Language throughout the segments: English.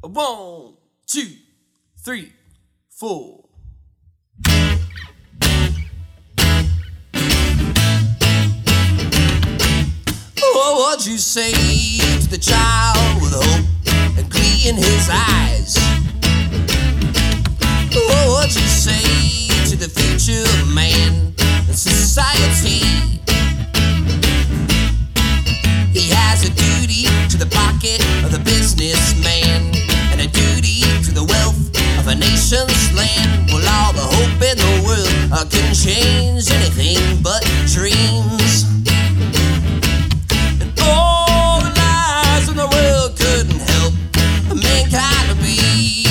1, 2, 3, 4. What would you say to the child with hope and glee in his eyes? What would you say to the future man and society? He has a duty to the pocket of the businessman and a duty to the wealth of a nation's land. Well, all the hope in the world can change anything but dreams. And all the lies in the world couldn't help mankind to be.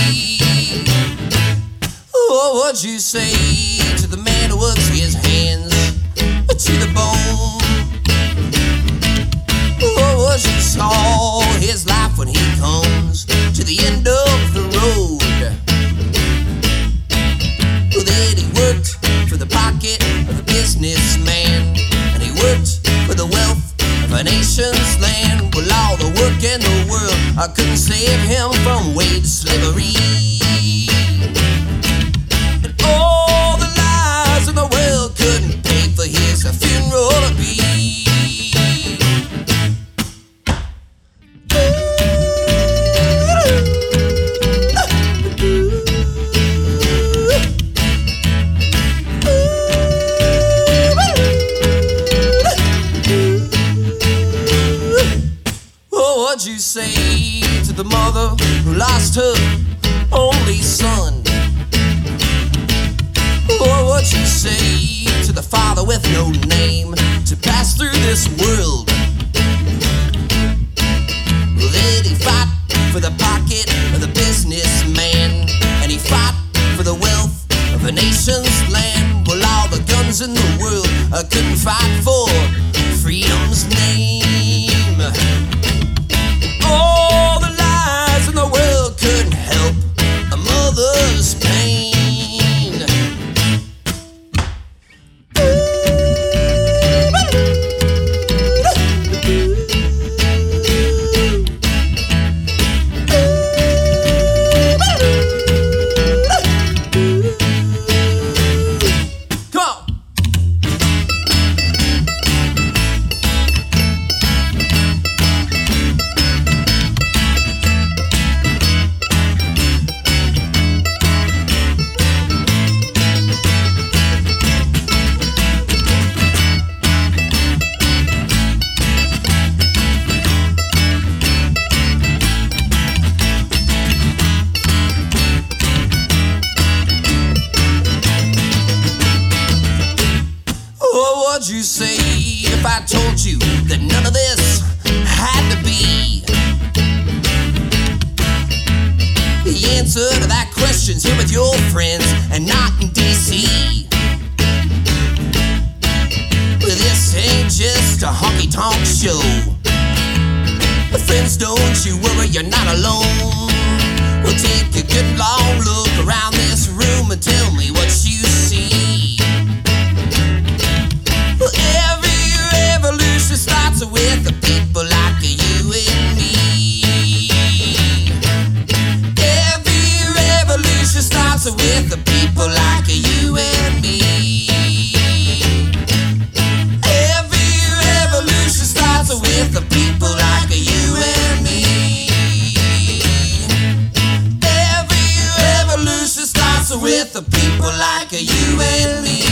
What would you say to the man who works his hands to the bone? What would you call his life when he comes to the end of the road? Well, then he worked for the pocket of the businessman, and he worked for the wealth of a nation's land. Well, all the work in the world couldn't save him from wage slavery. And all the lies in the world couldn't pay for his funeral to be. What'd you say to the mother who lost her only son? What would you say to the father with no name to pass through this world? Well, then he fought for the pocket of the businessman, and he fought for the wealth of a nation's land. Well, all the guns in the world couldn't fight for freedom's name. All the lies in the world couldn't help a mother's pain. Come on. What would you say if I told you that none of this had to be? The answer to that question's here with your friends and not in D.C. Well, this ain't just a honky-tonk show. Friends, don't you worry, you're not alone. We'll take a good long look around this room and tell me what you see. Well, every revolution starts with the people like you and me. Every revolution starts with the people like you and me. Every revolution starts with the people like you and me. Every revolution starts with the people like you and me.